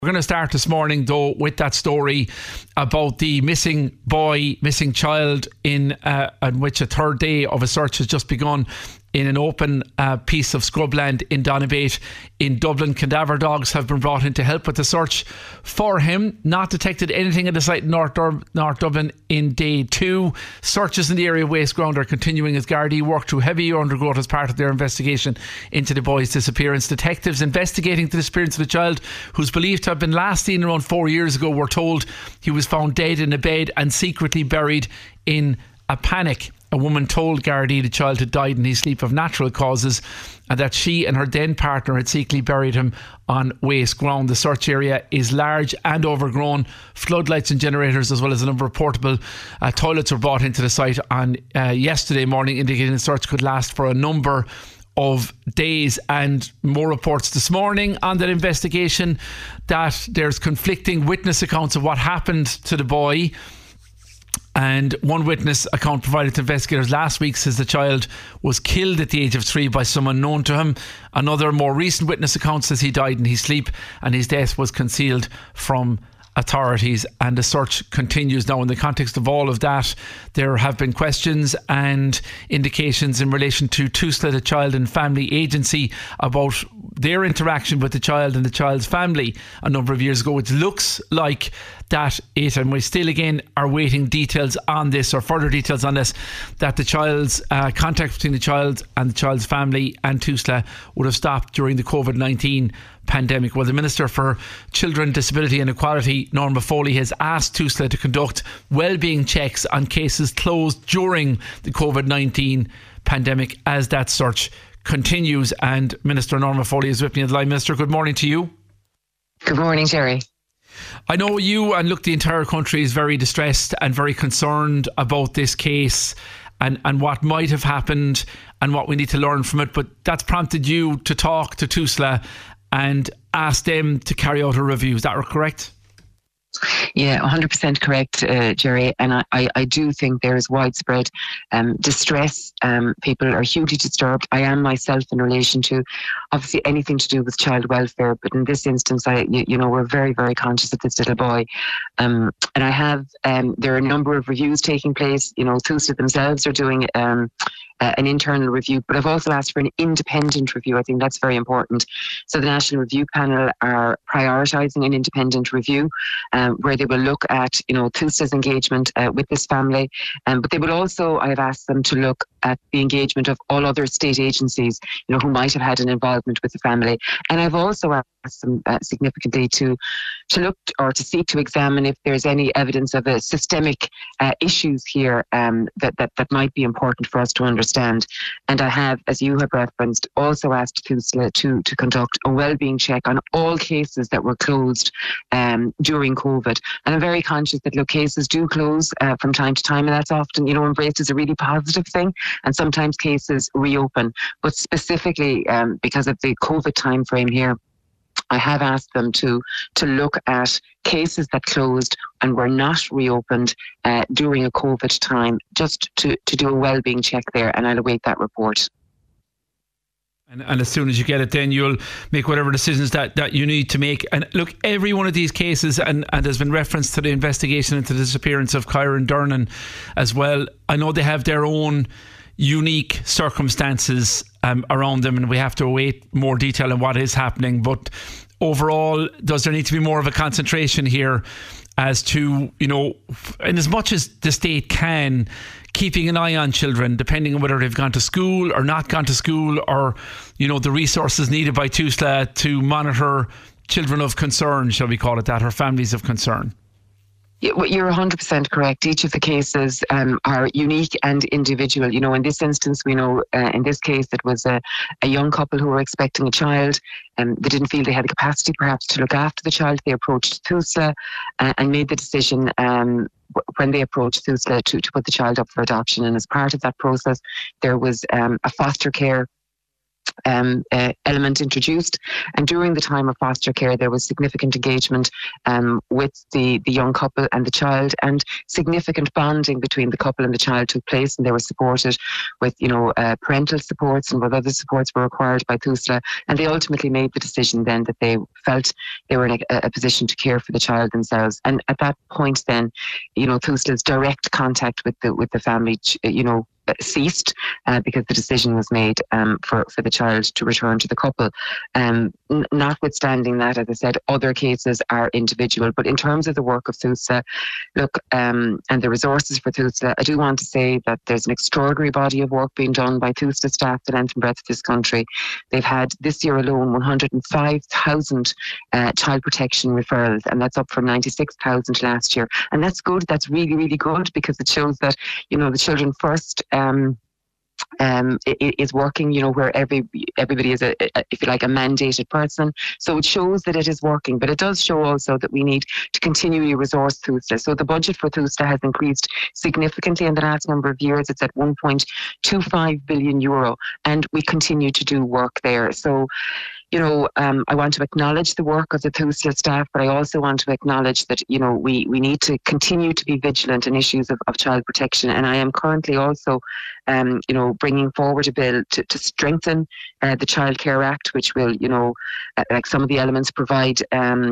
We're going to start this morning, though, with that story about the missing child in which a third day of a search has just begun in an open piece of scrubland in Donabate in Dublin. Cadaver dogs have been brought in to help with the search for him. Not detected anything at the site in North Dublin in day 2. Searches in the area of Wasteground are continuing as Gardaí work through heavy undergrowth as part of their investigation into the boy's disappearance. Detectives investigating the disappearance of the child, who's believed to have been last seen around 4 years ago, were told he was found dead in a bed and secretly buried in a panic. A woman told Gardaí the child had died in his sleep of natural causes and that she and her then partner had secretly buried him on waste ground. The search area is large and overgrown. Floodlights and generators, as well as a number of portable toilets, were brought into the site on yesterday morning, indicating the search could last for a number of days. And more reports this morning on that investigation, that there's conflicting witness accounts of what happened to the boy. And one witness account provided to investigators last week says the child was killed at the age of 3 by someone known to him. Another more recent witness account says he died in his sleep and his death was concealed from authorities. And the search continues now. In the context of all of that, there have been questions and indications in relation to TUSLA, the Child and Family Agency, about their interaction with the child and the child's family a number of years ago. It looks like and we still again are waiting details on this, or further details on this, that the child's contact between the child and the child's family and TUSLA would have stopped during the COVID-19 pandemic. Well, the Minister for Children, Disability and Equality, Norma Foley, has asked TUSLA to conduct wellbeing checks on cases closed during the COVID-19 pandemic as that search continues. And Minister Norma Foley is with me on the line. Minister, good morning to you. Good morning, Jerry. I know you and the entire country is very distressed and very concerned about this case and what might have happened and what we need to learn from it. But that's prompted you to talk to TUSLA and ask them to carry out a review. Is that correct? Yeah, 100% correct, Jerry. And I do think there is widespread distress. People are hugely disturbed. I am myself in relation to, obviously, anything to do with child welfare. But in this instance, we're very, very conscious of this little boy. And I have, there are a number of reviews taking place. TUSLA themselves are doing an internal review, but I've also asked for an independent review. I think that's very important. So the National Review Panel are prioritising an independent review where they will look at, TUSLA's engagement with this family. But they will also, I have asked them to look at the engagement of all other state agencies, who might have had an involvement with the family. And I've also asked them significantly to look or to seek to examine if there's any evidence of a systemic issues here that might be important for us to understand. And I have, as you have referenced, also asked TUSLA to conduct a wellbeing check on all cases that were closed during COVID. And I'm very conscious that cases do close from time to time, and that's often, embraced as a really positive thing. And sometimes cases reopen. But specifically because of the COVID timeframe here, I have asked them to look at cases that closed and were not reopened during a COVID time, just to do a wellbeing check there, and I'll await that report. And as soon as you get it, then you'll make whatever decisions that you need to make. And look, every one of these cases, and there's been reference to the investigation into the disappearance of Kyron Durnan as well. I know they have their own unique circumstances around them, and we have to await more detail on what is happening. But overall, does there need to be more of a concentration here as to, in as much as the state can, keeping an eye on children, depending on whether they've gone to school or not gone to school, or, the resources needed by TUSLA to monitor children of concern, shall we call it that, or families of concern? You're 100% correct. Each of the cases are unique and individual. In this instance, we know in this case it was a young couple who were expecting a child. They didn't feel they had the capacity perhaps to look after the child. They approached TUSLA and made the decision when they approached TUSLA to put the child up for adoption. And as part of that process, there was a foster care element introduced, and during the time of foster care there was significant engagement with the young couple and the child, and significant bonding between the couple and the child took place, and they were supported with parental supports and what other supports were required by TUSLA, and they ultimately made the decision then that they felt they were in a position to care for the child themselves. And at that point then, TUSLA's direct contact with the family ceased because the decision was made for the child to return to the couple. Notwithstanding that, as I said, other cases are individual. But in terms of the work of TUSLA, and the resources for TUSLA, I do want to say that there's an extraordinary body of work being done by TUSLA staff the length and breadth of this country. They've had this year alone 105,000 child protection referrals, and that's up from 96,000 last year. And that's good. That's really, really good, because it shows that the Children First is working, where everybody is if you like, a mandated person. So it shows that it is working, but it does show also that we need to continually resource TUSLA. So the budget for TUSLA has increased significantly in the last number of years. It's at €1.25 billion, and we continue to do work there. So I want to acknowledge the work of the TUSLA staff, but I also want to acknowledge that, we need to continue to be vigilant in issues of child protection. And I am currently also, bringing forward a bill to strengthen the Child Care Act, which will, like some of the elements provide,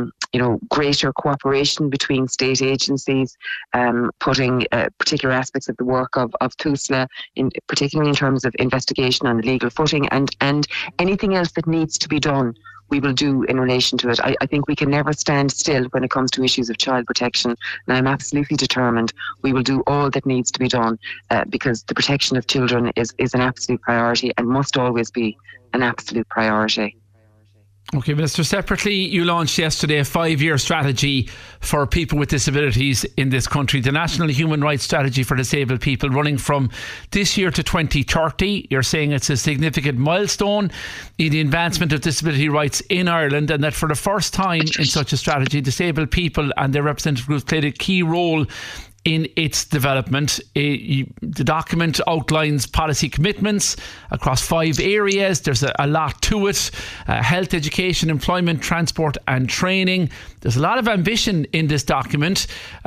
greater cooperation between state agencies, putting particular aspects of the work of TUSLA, particularly in terms of investigation on the legal footing, and anything else that needs to be done, we will do in relation to it. I think we can never stand still when it comes to issues of child protection, and I'm absolutely determined we will do all that needs to be done, because the protection of children is an absolute priority and must always be an absolute priority. Okay, Minister, separately, you launched yesterday a 5-year strategy for people with disabilities in this country, the National Human Rights Strategy for Disabled People, running from this year to 2030. You're saying it's a significant milestone in the advancement of disability rights in Ireland, and that for the first time in such a strategy, disabled people and their representative groups played a key role in its development. The document outlines policy commitments across 5 areas. There's a lot to it: health, education, employment, transport and training. There's a lot of ambition in this document.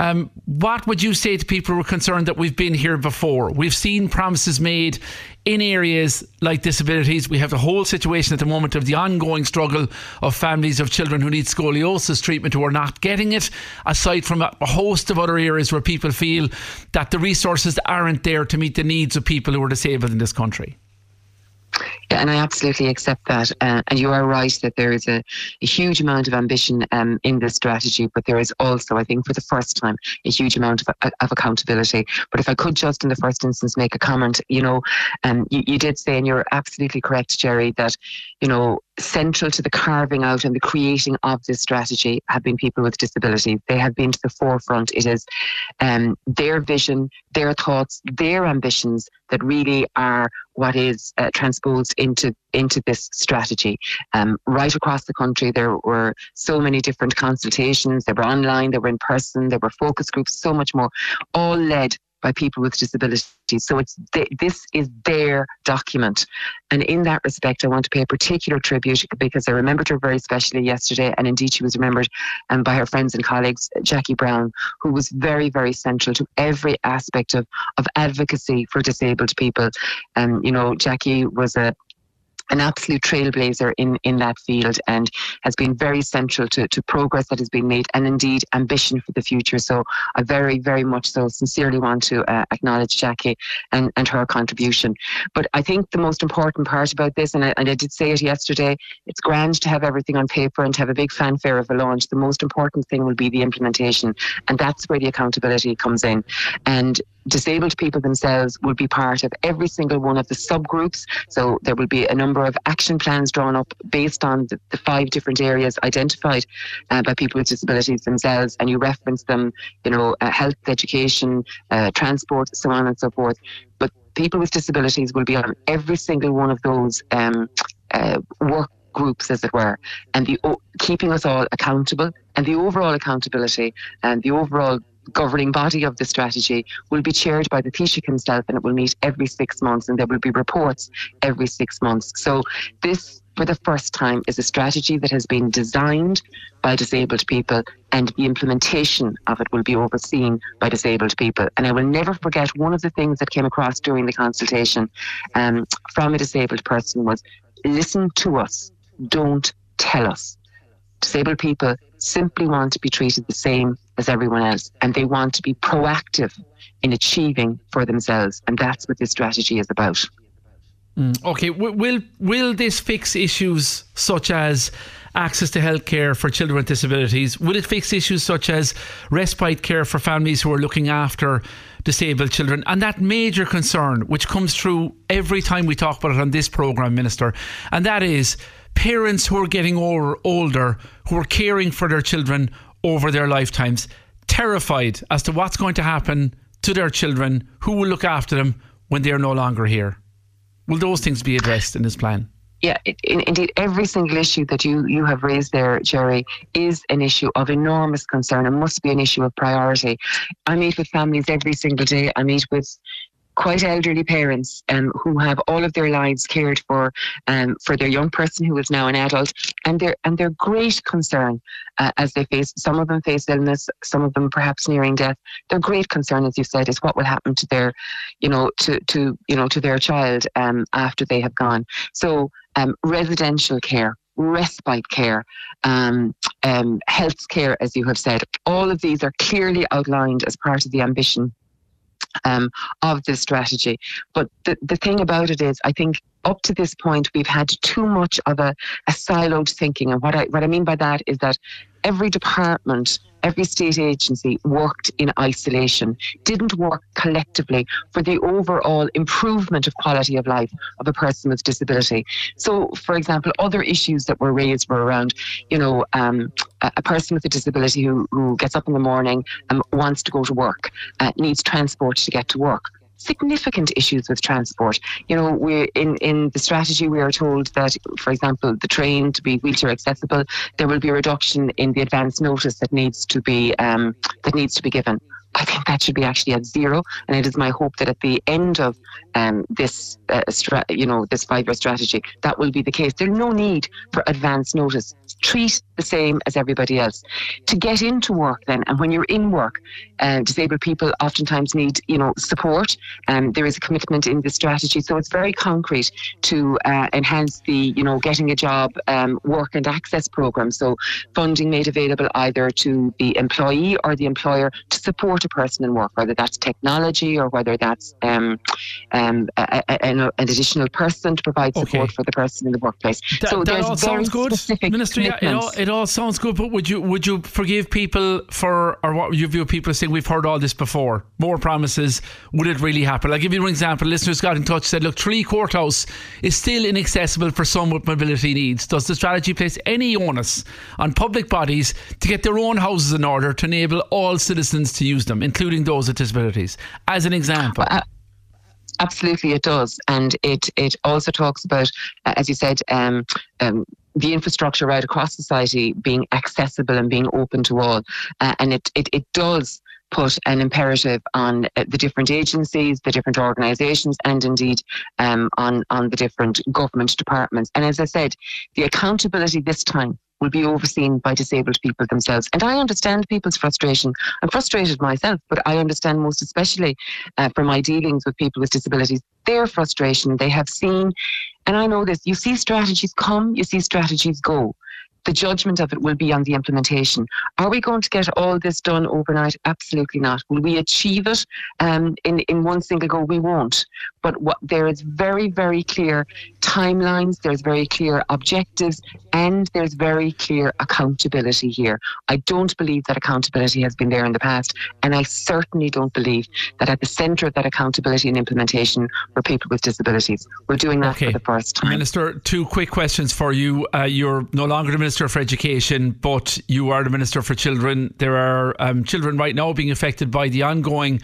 What would you say to people who are concerned that we've been here before? We've seen promises made in areas like disabilities. We have the whole situation at the moment of the ongoing struggle of families of children who need scoliosis treatment who are not getting it, aside from a host of other areas where people feel that the resources aren't there to meet the needs of people who are disabled in this country. Yeah, and I absolutely accept that. And you are right that there is a huge amount of ambition in this strategy, but there is also, I think, for the first time, a huge amount of accountability. But if I could just in the first instance make a comment, you did say, and you're absolutely correct, Jerry, that, central to the carving out and the creating of this strategy have been people with disabilities. They have been to the forefront. It is their vision, their thoughts, their ambitions that really are what is transposed into this strategy. Right across the country, there were so many different consultations. They were online, they were in person, there were focus groups, so much more, all led by people with disabilities. So this is their document. And in that respect, I want to pay a particular tribute, because I remembered her very specially yesterday, and indeed she was remembered by her friends and colleagues, Jackie Brown, who was very, very central to every aspect of advocacy for disabled people. Jackie was an absolute trailblazer in that field, and has been very central to progress that has been made, and indeed ambition for the future. So I very, very much so sincerely want to acknowledge Jackie and her contribution. But I think the most important part about this, and I did say it yesterday, it's grand to have everything on paper and to have a big fanfare of a launch. The most important thing will be the implementation, and that's where the accountability comes in. And disabled people themselves will be part of every single one of the subgroups. So there will be a number of action plans drawn up based on the 5 different areas identified by people with disabilities themselves. And you reference them, health, education, transport, so on and so forth. But people with disabilities will be on every single one of those work groups, as it were, and keeping us all accountable, and the overall accountability and the overall governing body of the strategy will be chaired by the Taoiseach himself, and it will meet every 6 months, and there will be reports every 6 months. So this, for the first time, is a strategy that has been designed by disabled people, and the implementation of it will be overseen by disabled people. And I will never forget one of the things that came across during the consultation from a disabled person was, listen to us, don't tell us. Disabled people simply want to be treated the same as everyone else, and they want to be proactive in achieving for themselves, and that's what this strategy is about. Okay, will this fix issues such as access to healthcare for children with disabilities? Will it fix issues such as respite care for families who are looking after disabled children? And that major concern, which comes through every time we talk about it on this programme, Minister, and that is parents who are getting older, who are caring for their children over their lifetimes, terrified as to what's going to happen to their children, who will look after them when they're no longer here. Will those things be addressed in this plan? Yeah, indeed, every single issue that you have raised there, Jerry, is an issue of enormous concern and must be an issue of priority. I meet with families every single day. I meet with quite elderly parents who have all of their lives cared for their young person who is now an adult, and their great concern as they face, some of them face illness, some of them perhaps nearing death. Their great concern, as you said, is what will happen to their, to their child after they have gone. So residential care, respite care, health care, as you have said, all of these are clearly outlined as part of the ambition of this strategy. But the thing about it is, I think up to this point, we've had too much of a siloed thinking. And what I mean by that is that every department, every state agency worked in isolation, didn't work collectively for the overall improvement of quality of life of a person with disability. So, for example, other issues that were raised were around, a person with a disability who gets up in the morning and wants to go to work, needs transport to get to work. Significant issues with transport. We're in the strategy, we are told that, for example, the train to be wheelchair accessible, there will be a reduction in the advance notice that needs to be given. I think that should be actually at zero, and it is my hope that at the end of this 5-year strategy, that will be the case. There's no need for advance notice. Treat the same as everybody else. To get into work then, and when you're in work, disabled people oftentimes need, support. There is a commitment in the strategy, so it's very concrete to enhance the, getting a job, work and access program. So funding made available either to the employee or the employer to support a person in work, whether that's technology or whether that's an additional person to provide support for the person in the workplace. That all sounds good, Minister. It all sounds good, but would you forgive people for, or what would you view people saying, we've heard all this before, more promises, would it really happen? I'll give you an example. Listeners got in touch, said, look, Tralee Courthouse is still inaccessible for some with mobility needs. Does the strategy place any onus on public bodies to get their own houses in order to enable all citizens to use them, including those with disabilities, as an example? Absolutely, it does. And it also talks about, as you said, the infrastructure right across society being accessible and being open to all. And it does put an imperative on the different agencies, the different organisations, and indeed on the different government departments. And as I said, the accountability this time will be overseen by disabled people themselves. And I understand people's frustration. I'm frustrated myself, but I understand most especially from my dealings with people with disabilities, their frustration. They have seen, and I know this, you see strategies come, you see strategies go. The judgment of it will be on the implementation. Are we going to get all this done overnight? Absolutely not. Will we achieve it in one single go? We won't. But there is very, very clear timelines, there's very clear objectives, and there's very clear accountability here. I don't believe that accountability has been there in the past, and I certainly don't believe that at the centre of that accountability and implementation were people with disabilities. We're doing that for the first time. Minister, 2 quick questions for you. You're no longer the Minister for Education, but you are the Minister for Children. There are children right now being affected by the ongoing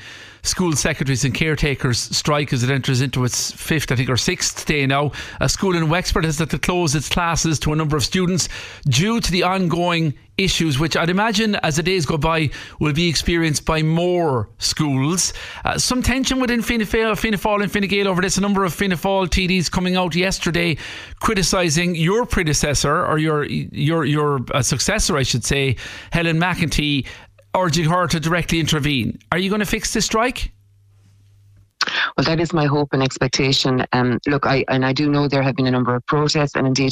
school secretaries and caretakers strike as it enters into its fifth, I think, or sixth day now. A school in Wexford has had to close its classes to a number of students due to the ongoing issues, which I'd imagine as the days go by will be experienced by more schools. Some tension within Fianna Fáil and Fine Gael over this. A number of Fianna Fáil TDs coming out yesterday criticising your predecessor, or your successor, I should say, Helen McEntee, urging her to directly intervene. Are you going to fix this strike? Well, that is my hope and expectation. Look, I do know there have been a number of protests, and indeed,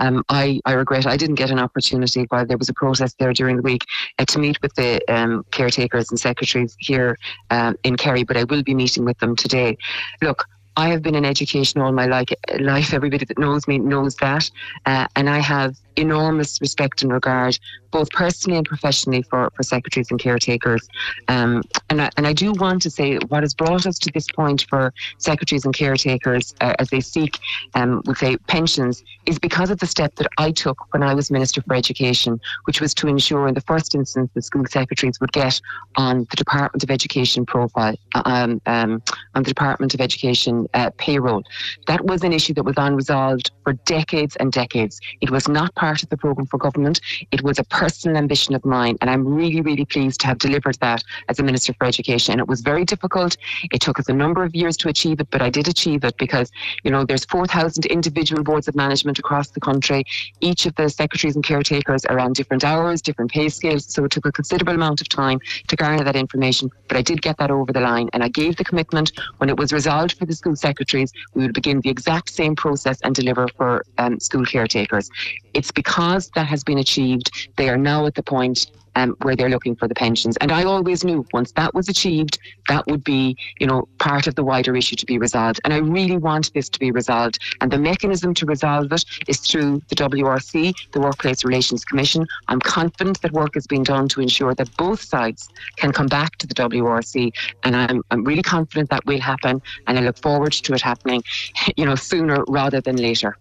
I regret I didn't get an opportunity while there was a protest there during the week to meet with the caretakers and secretaries here in Kerry, but I will be meeting with them today. Look, I have been in education all my life. Everybody that knows me knows that. And I have enormous respect and regard, both personally and professionally, for secretaries and caretakers. And I do want to say what has brought us to this point for secretaries and caretakers as they seek, we'll say, pensions, is because of the step that I took when I was Minister for Education, which was to ensure in the first instance that school secretaries would get on the Department of Education profile, on the Department of Education payroll. That was an issue that was unresolved for decades and decades. It was not part of the programme for government. It was a personal ambition of mine, and I'm really, really pleased to have delivered that as a Minister for Education. And it was very difficult. It took us a number of years to achieve it, but I did achieve it because, there's 4,000 individual boards of management across the country. Each of the secretaries and caretakers are on different hours, different pay scales, so it took a considerable amount of time to garner that information, but I did get that over the line, and I gave the commitment when it was resolved for the school secretaries, we would begin the exact same process and deliver for school caretakers. It's because that has been achieved, they are now at the point where they're looking for the pensions. And I always knew once that was achieved, that would be, part of the wider issue to be resolved. And I really want this to be resolved. And the mechanism to resolve it is through the WRC, the Workplace Relations Commission. I'm confident that work is being done to ensure that both sides can come back to the WRC. And I'm really confident that will happen. And I look forward to it happening, sooner rather than later.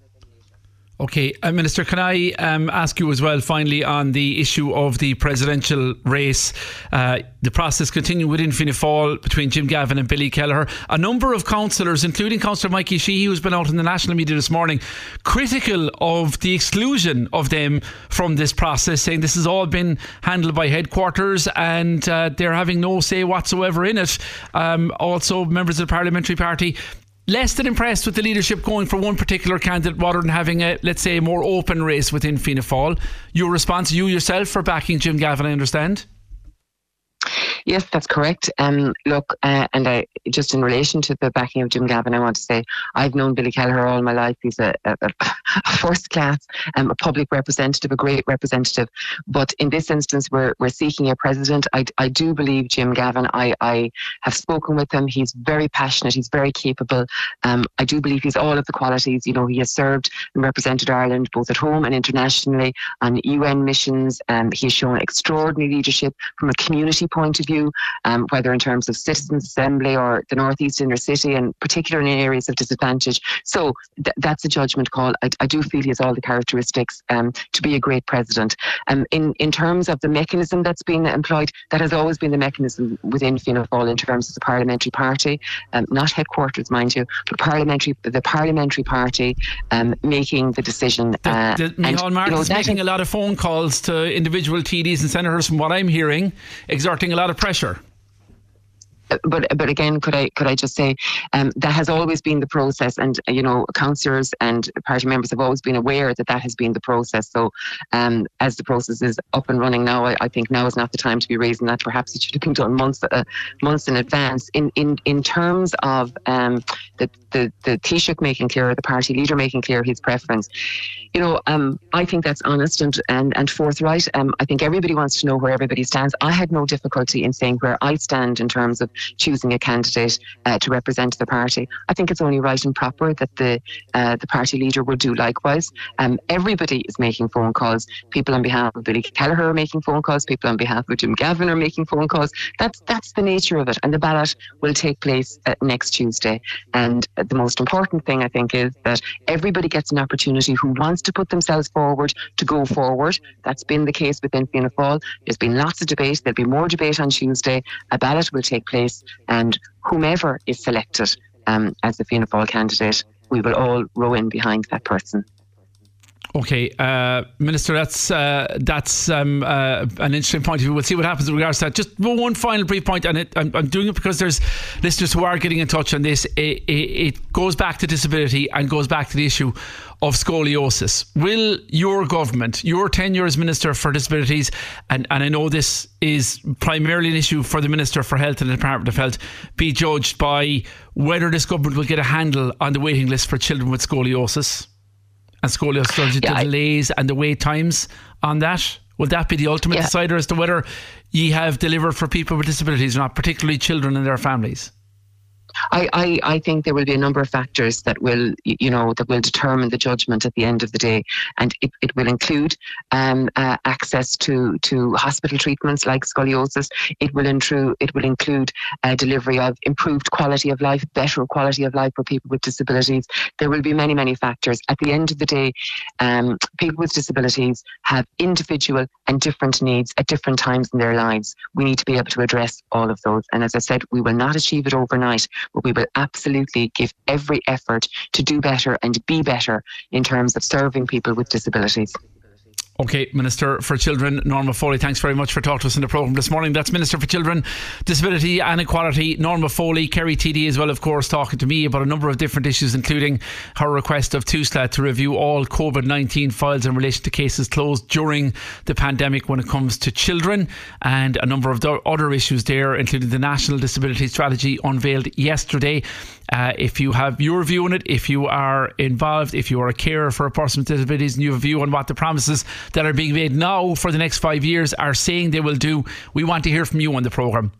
Okay, Minister, can I ask you as well, finally, on the issue of the presidential race? The process continued within Fianna Fáil between Jim Gavin and Billy Kelleher. A number of councillors, including Councillor Mikey Sheehy, who's been out in the national media this morning, critical of the exclusion of them from this process, saying this has all been handled by headquarters and they're having no say whatsoever in it. Also, members of the parliamentary party less than impressed with the leadership going for one particular candidate rather than having a, let's say, a more open race within Fianna Fáil. Your response, you yourself, for backing Jim Gavin, I understand? Yes, that's correct. Look, and I just in relation to the backing of Jim Gavin, I want to say I've known Billy Kelleher all my life. He's a first class, a public representative, a great representative. But in this instance, we're seeking a president. I do believe Jim Gavin. I have spoken with him. He's very passionate. He's very capable. I do believe he's all of the qualities. He has served and represented Ireland both at home and internationally on UN missions. He has shown extraordinary leadership from a community point of view, whether in terms of Citizens Assembly or the North East Inner City, and particularly in areas of disadvantage. So that's a judgment call. I do feel he has all the characteristics to be a great president. In terms of the mechanism that's been employed, that has always been the mechanism within Fianna Fáil in terms of the parliamentary party, not headquarters, mind you, but the parliamentary party making the decision. Micheál Martin's making a lot of phone calls to individual TDs and senators, from what I'm hearing, exerting a lot of pressure. But again, could I just say that has always been the process, and councillors and party members have always been aware that has been the process. So as the process is up and running now, I think now is not the time to be raising that. Perhaps it should have been done months in advance. In terms of the Taoiseach making clear, the party leader making clear his preference, I think that's honest and forthright. I think everybody wants to know where everybody stands. I had no difficulty in saying where I stand in terms of choosing a candidate to represent the party. I think it's only right and proper that the party leader would do likewise. Everybody is making phone calls. People on behalf of Billy Kelleher are making phone calls. People on behalf of Jim Gavin are making phone calls. That's the nature of it. And the ballot will take place next Tuesday. And the most important thing, I think, is that everybody gets an opportunity who wants to put themselves forward to go forward. That's been the case within Fianna Fáil. There's been lots of debate. There'll be more debate on Tuesday. A ballot will take place. this, and whomever is selected as the Fianna Fáil candidate, we will all row in behind that person. Okay, Minister, that's an interesting point of view. We'll see what happens in regards to that. Just one final brief point, and I'm doing it because there's listeners who are getting in touch on this. It goes back to disability and goes back to the issue of scoliosis. Will your government, your tenure as Minister for Disabilities, and I know this is primarily an issue for the Minister for Health and the Department of Health, be judged by whether this government will get a handle on the waiting list for children with scoliosis? And scoliosis surgery, the delays and the wait times on that? Will that be the ultimate decider as to whether ye have delivered for people with disabilities or not, particularly children and their families? I think there will be a number of factors that will determine the judgment at the end of the day, and it will include access to hospital treatments like scoliosis. It will include delivery of improved quality of life, better quality of life for people with disabilities. There will be many factors. At the end of the day, people with disabilities have individual and different needs at different times in their lives. We need to be able to address all of those. And as I said, we will not achieve it overnight, but we will absolutely give every effort to do better and be better in terms of serving people with disabilities. Okay, Minister for Children, Norma Foley, thanks very much for talking to us in the programme this morning. That's Minister for Children, Disability and Equality, Norma Foley. Kerry TD as well, of course, talking to me about a number of different issues, including her request of TUSLA to review all COVID-19 files in relation to cases closed during the pandemic when it comes to children, and a number of other issues there, including the National Disability Strategy unveiled yesterday. If you have your view on it, if you are involved, if you are a carer for a person with disabilities and you have a view on what the promises that are being made now for the next 5 years are saying they will do, we want to hear from you on the programme.